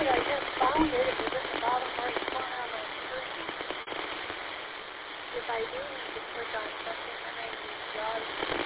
it. I just found it. It was at the bottom right corner of my screen. If I do need to click on something, then I use JAWS.